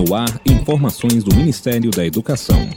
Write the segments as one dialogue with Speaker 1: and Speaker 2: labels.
Speaker 1: No ar, informações do Ministério da Educação.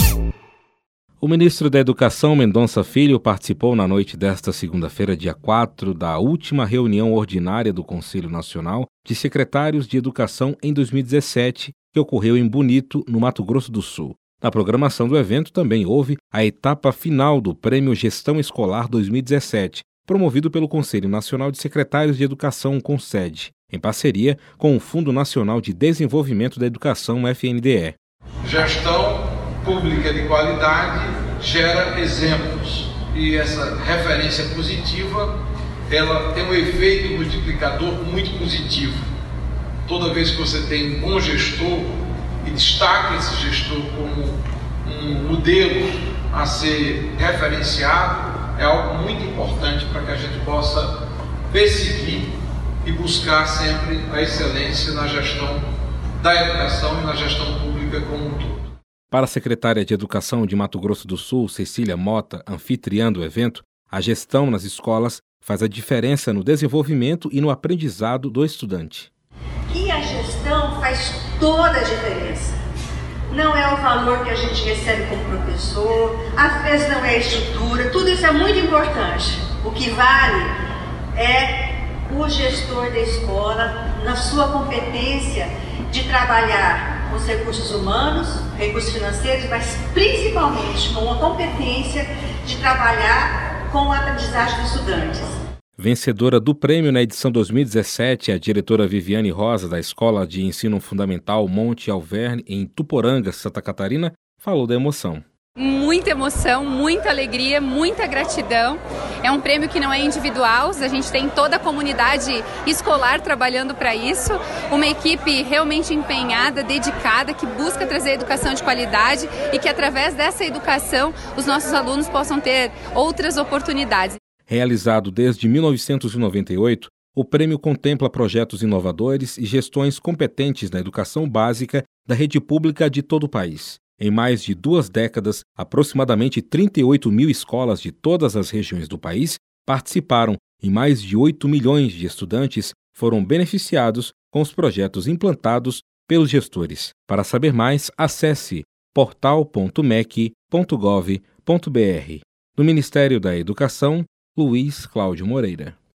Speaker 1: O ministro da Educação, Mendonça Filho, participou na noite desta segunda-feira, dia 4, da última reunião ordinária do Conselho Nacional de Secretários de Educação em 2017, que ocorreu em Bonito, no Mato Grosso do Sul. Na programação do evento também houve a etapa final do Prêmio Gestão Escolar 2017, promovido pelo Conselho Nacional de Secretários de Educação, CONSED, em parceria com o Fundo Nacional de Desenvolvimento da Educação, FNDE.
Speaker 2: Gestão pública de qualidade gera exemplos e essa referência positiva, ela tem um efeito multiplicador muito positivo. Toda vez que você tem um bom gestor e destaca esse gestor como um modelo a ser referenciado, é algo muito importante para que a gente possa perseguir e buscar sempre a excelência na gestão da educação e na gestão pública como um todo.
Speaker 1: Para a secretária de Educação de Mato Grosso do Sul, Cecília Mota, anfitriã do evento, a gestão nas escolas faz a diferença no desenvolvimento e no aprendizado do estudante.
Speaker 3: E a gestão faz toda a diferença. Não é o valor que a gente recebe como professor, às vezes não é a estrutura, tudo isso é muito importante. O que vale é o gestor da escola, na sua competência de trabalhar com os recursos humanos, recursos financeiros, mas principalmente com a competência de trabalhar com a aprendizagem dos estudantes.
Speaker 1: Vencedora do prêmio na edição 2017, a diretora Viviane Rosa, da Escola de Ensino Fundamental Monte Alverne, em Tuporanga, Santa Catarina, falou da emoção.
Speaker 4: Muita emoção, muita alegria, muita gratidão. É um prêmio que não é individual, a gente tem toda a comunidade escolar trabalhando para isso. Uma equipe realmente empenhada, dedicada, que busca trazer educação de qualidade e que através dessa educação os nossos alunos possam ter outras oportunidades.
Speaker 1: Realizado desde 1998, o prêmio contempla projetos inovadores e gestões competentes na educação básica da rede pública de todo o país. Em mais de 2 décadas, aproximadamente 38 mil escolas de todas as regiões do país participaram e mais de 8 milhões de estudantes foram beneficiados com os projetos implantados pelos gestores. Para saber mais, acesse portal.mec.gov.br. Do Ministério da Educação, Luiz Cláudio Moreira.